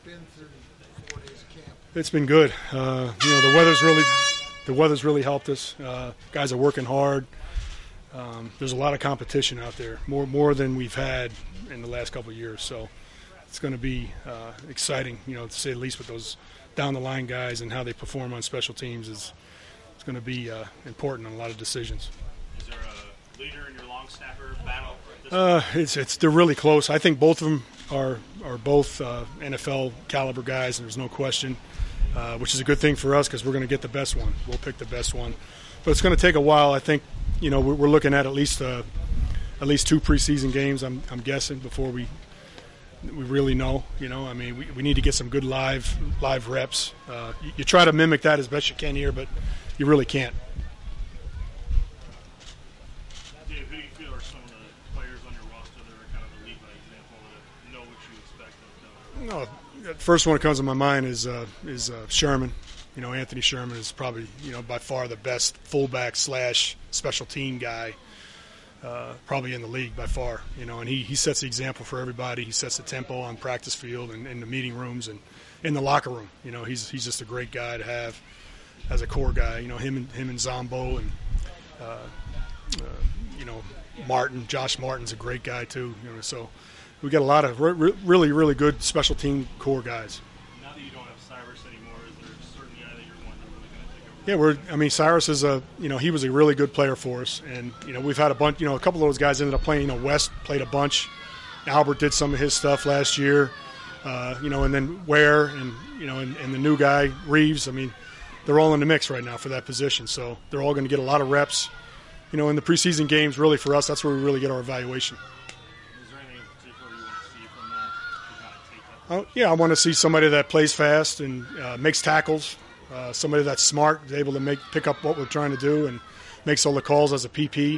been through 4 days of camp? It's been good. The weather's really helped us. Guys are working hard. There's a lot of competition out there, more than we've had in the last couple of years. So it's going to be exciting, to say the least, with those down the line guys and how they perform on special teams is going to be important in a lot of decisions. Is there a leader in your long snapper battle? They're really close. I think both of them are both NFL caliber guys, and there's no question, which is a good thing for us because we're going to get the best one. We'll pick the best one, but it's going to take a while. I think we're looking at least 2 preseason games. I'm guessing before we really know. We need to get some good live reps. You try to mimic that as best you can here, but you really can't. Dave, who do you feel are some of the players on your roster that are kind of the lead by example that know what you expect of them? No, the first one that comes to my mind is Sherman. Anthony Sherman is probably by far the best fullback / special team guy probably in the league by far. And he sets the example for everybody. He sets the tempo on practice field and in the meeting rooms and in the locker room. He's just a great guy to have as a core guy. Him and Zombo and Martin. Josh Martin's a great guy too. So we got a lot of really, really good special team core guys. Now that you don't have Cyrus anymore, is there a certain guy that you're wondering really going to take over? Yeah, Cyrus is he was a really good player for us, and we've had a bunch. A couple of those guys ended up playing. West played a bunch. Albert did some of his stuff last year. And then Ware and and the new guy Reeves. They're all in the mix right now for that position, so they're all going to get a lot of reps. In the preseason games, really for us, that's where we really get our evaluation. Is there anything in particular you want to see from them to kind of take that? I want to see somebody that plays fast and makes tackles, somebody that's smart, is able to pick up what we're trying to do, and makes all the calls as a PP.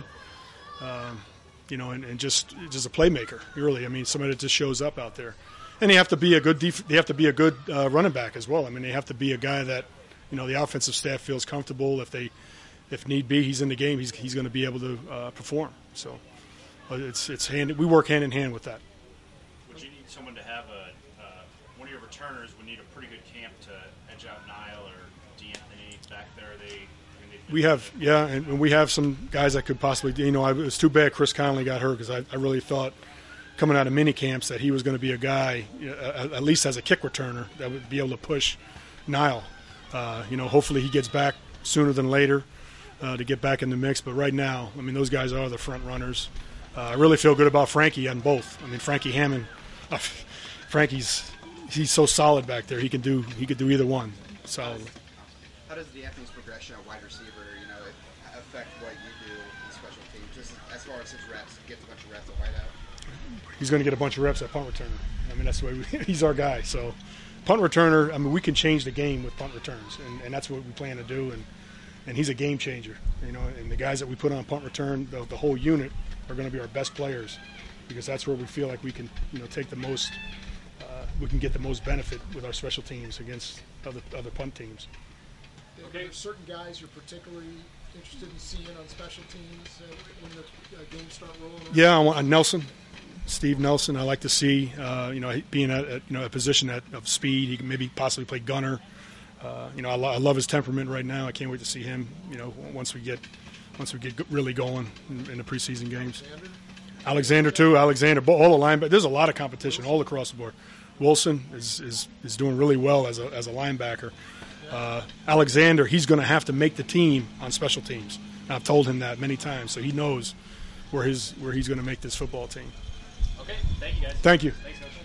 And just a playmaker, really. Somebody that just shows up out there, and they have to be a good running back as well. They have to be a guy that the offensive staff feels comfortable if need be, he's in the game. He's going to be able to perform. So, we work hand in hand with that. Would you need someone to have one of your returners would need a pretty good camp to edge out Nile or D'Anthony back there? We have some guys that could possibly. It was too bad Chris Conley got hurt because I really thought coming out of mini camps that he was going to be a guy, at least as a kick returner, that would be able to push Nile. Hopefully he gets back sooner than later to get back in the mix. But right now, those guys are the front runners. I really feel good about Frankie on both. Frankie Hammond, he's so solid back there. He could do either one solidly. How does D'Anthony's progression at wide receiver, affect what you do in special teams? Just as far as his reps, he gets a bunch of reps at wideout. He's going to get a bunch of reps at punt returner. That's the way he's our guy. So punt returner, we can change the game with punt returns, and that's what we plan to do. And he's a game changer, And the guys that we put on punt return, the whole unit, are going to be our best players because that's where we feel like we can, take the most. We can get the most benefit with our special teams against other punt teams. Okay. Are there certain guys you're particularly interested in seeing on special teams when the games start rolling? Yeah, I want Nelson. Steve Nelson, I like to see, being at a position of speed. He can maybe possibly play gunner. I love his temperament right now. I can't wait to see him. Once we get really going in the preseason games. Alexander too. All the linebackers. There's a lot of competition all across the board. Wilson is doing really well as a linebacker. Alexander, he's going to have to make the team on special teams. I've told him that many times, so he knows where he's going to make this football team. Okay, thank you guys. Thank you. Thanks, Coach.